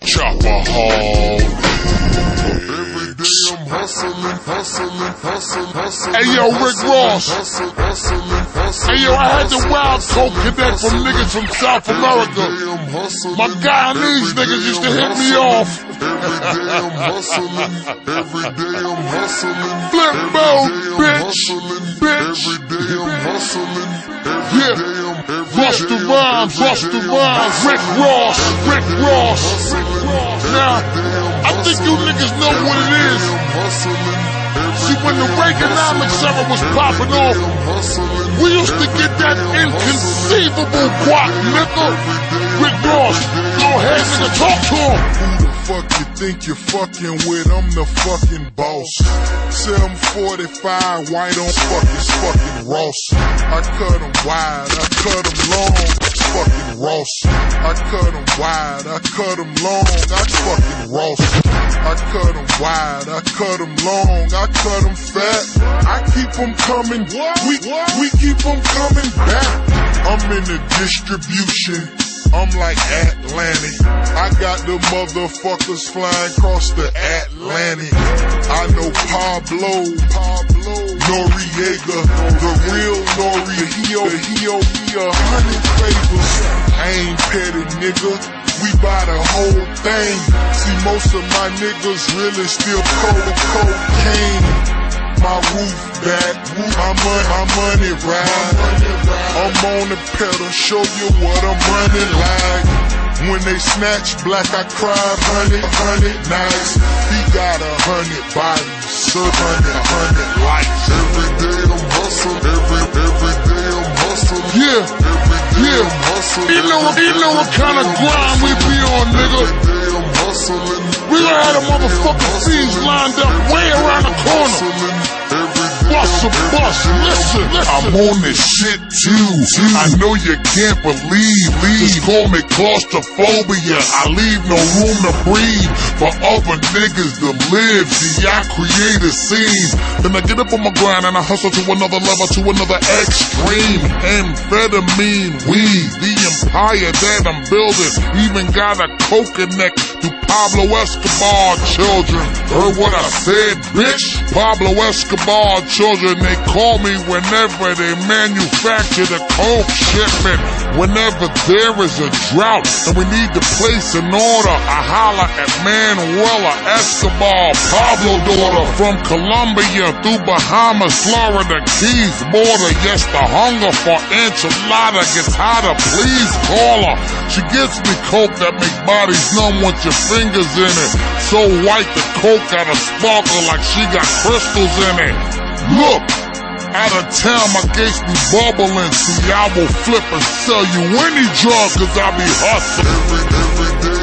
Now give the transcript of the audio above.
chopper hog. Every day I'm hustling. Hey yo, Rick Ross. Hey yo, I had the wild coke connect from niggas from South America. My Guyanese niggas used to hit me off. Every day I'm hustling. Flip mode, bitch. Yeah. Bust the rhymes. Rick Ross. Now, I think you niggas know what it is. See, when the Reaganomics era was popping off, we used to get that inconceivable guap, nigga. Rick Ross, go ahead, nigga, talk to him. Who the fuck you think you're fucking with? I'm the fucking boss. 745 white on fucking Ross. I cut them wide, I cut them long. Fucking Ross. I cut them wide, I cut them long. I fucking Ross. I cut them wide, I cut them long. I cut them fat. I keep them coming. We keep them coming back. I'm in the distribution. I'm like Atlantic. I got the motherfuckers flying across the Atlantic. I know Pablo Noriega, the real Noriega. He owe me 100 favors. I ain't petty, nigga. We buy the whole thing. See, most of my niggas really still cocaine. My roof back, my money ride. I'm on the pedal, show you what I'm running like. When they snatch black, I cry 100 nights. He got 100 bodies, so 100 lights. Every day I'm hustling, every day I'm hustling. Yeah. You know what kind of grind we be on, nigga. Every day I'm hustling. We gonna have the motherfucking thieves lined up way around the corner. Bust, listen. I'm on this shit too. I know you can't believe. Just call me claustrophobia. I leave no room to breathe for other niggas to live. See, I create a scene. Then I get up on my grind and I hustle to another level, to another extreme. Amphetamine, weed, the empire that I'm building. Even got a coconut to Pablo Escobar children. Heard what I said, bitch? Pablo Escobar children, they call me whenever they manufacture the coke shipment. Whenever there is a drought and we need the place in order, I holler at Manuela Escobar, Pablo daughter. From Colombia through Bahamas, Florida, Keys border. Yes, the hunger for enchilada gets hotter, please call her. She gives me coke that make bodies numb with your fingers in it. So white the coke gotta sparkle like she got crystals in it. Look, out of town my gates be bubbling. See, I will flip and sell you any drug cause I be hustling. Every day